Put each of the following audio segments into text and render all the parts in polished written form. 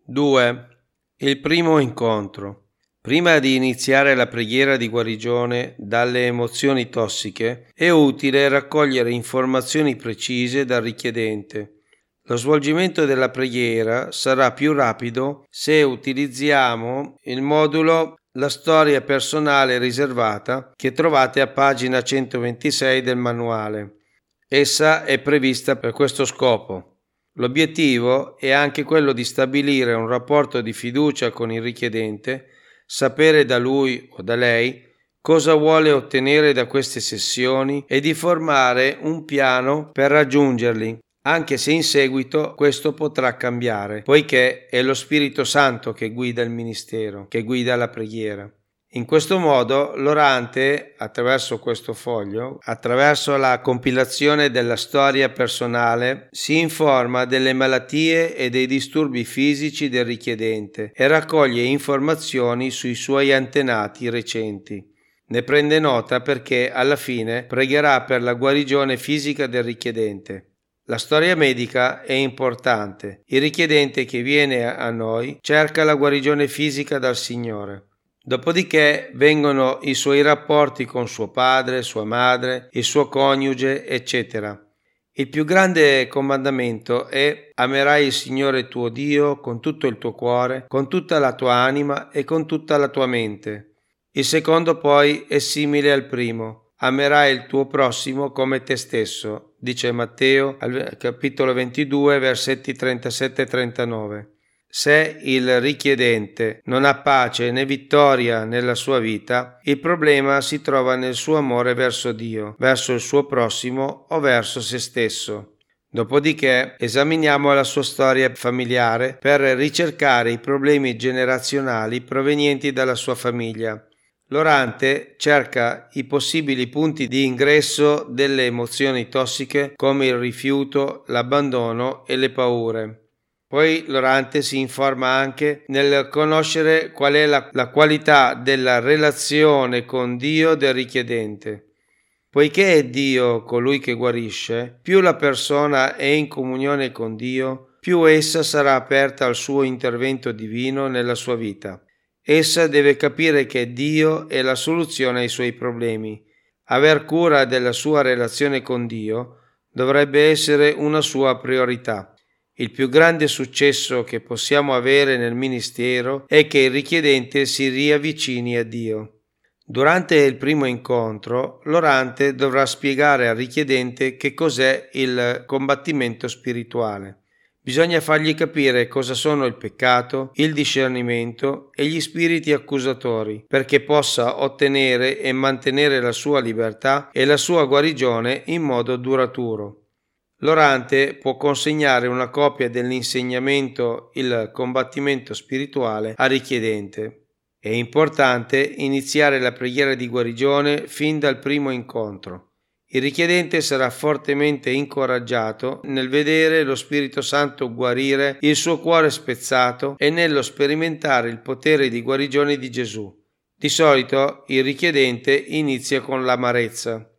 2. Il primo incontro. Prima di iniziare la preghiera di guarigione dalle emozioni tossiche, è utile raccogliere informazioni precise dal richiedente. Lo svolgimento della preghiera sarà più rapido se utilizziamo il modulo La storia personale riservata che trovate a pagina 126 del manuale. Essa è prevista per questo scopo. L'obiettivo è anche quello di stabilire un rapporto di fiducia con il richiedente, sapere da lui o da lei cosa vuole ottenere da queste sessioni e di formare un piano per raggiungerli, anche se in seguito questo potrà cambiare, poiché è lo Spirito Santo che guida il ministero, che guida la preghiera. In questo modo l'orante, attraverso questo foglio, attraverso la compilazione della storia personale, si informa delle malattie e dei disturbi fisici del richiedente e raccoglie informazioni sui suoi antenati recenti. Ne prende nota perché alla fine pregherà per la guarigione fisica del richiedente. La storia medica è importante. Il richiedente che viene a noi cerca la guarigione fisica dal Signore. Dopodiché vengono i suoi rapporti con suo padre, sua madre, il suo coniuge, eccetera. Il più grande comandamento è: amerai il Signore tuo Dio con tutto il tuo cuore, con tutta la tua anima e con tutta la tua mente. Il secondo poi è simile al primo: amerai il tuo prossimo come te stesso, dice Matteo al capitolo 22, versetti 37 e 39. Se il richiedente non ha pace né vittoria nella sua vita, il problema si trova nel suo amore verso Dio, verso il suo prossimo o verso se stesso. Dopodiché esaminiamo la sua storia familiare per ricercare i problemi generazionali provenienti dalla sua famiglia. L'orante cerca i possibili punti di ingresso delle emozioni tossiche come il rifiuto, l'abbandono e le paure. Poi l'orante si informa anche nel conoscere qual è la qualità della relazione con Dio del richiedente. Poiché è Dio colui che guarisce, più la persona è in comunione con Dio, più essa sarà aperta al suo intervento divino nella sua vita. Essa deve capire che Dio è la soluzione ai suoi problemi. Aver cura della sua relazione con Dio dovrebbe essere una sua priorità. Il più grande successo che possiamo avere nel ministero è che il richiedente si riavvicini a Dio. Durante il primo incontro, l'orante dovrà spiegare al richiedente che cos'è il combattimento spirituale. Bisogna fargli capire cosa sono il peccato, il discernimento e gli spiriti accusatori, perché possa ottenere e mantenere la sua libertà e la sua guarigione in modo duraturo. L'orante può consegnare una copia dell'insegnamento Il combattimento spirituale al richiedente. È importante iniziare la preghiera di guarigione fin dal primo incontro. Il richiedente sarà fortemente incoraggiato nel vedere lo Spirito Santo guarire il suo cuore spezzato e nello sperimentare il potere di guarigione di Gesù. Di solito il richiedente inizia con l'amarezza.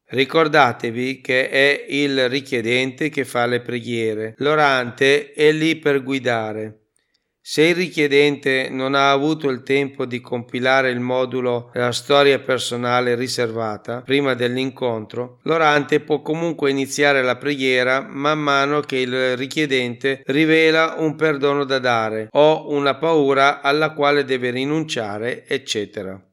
Ricordatevi che è il richiedente che fa le preghiere, l'orante è lì per guidare. Se il richiedente non ha avuto il tempo di compilare il modulo della storia personale riservata prima dell'incontro, l'orante può comunque iniziare la preghiera man mano che il richiedente rivela un perdono da dare o una paura alla quale deve rinunciare, eccetera.